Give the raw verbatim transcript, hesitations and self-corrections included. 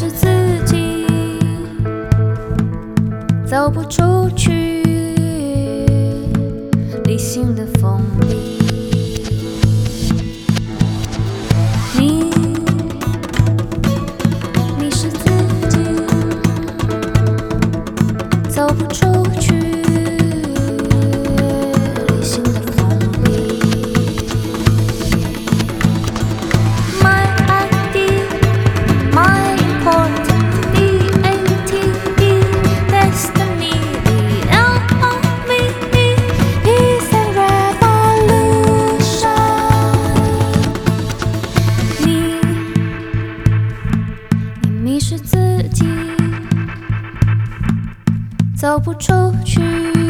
失自己，走不出去理性的封闭。你迷失自己，走不出去理性的封闭。My I D, my important D A T E, destiny, the L O V E, peace and revolution。你，你迷失自己，走不出去。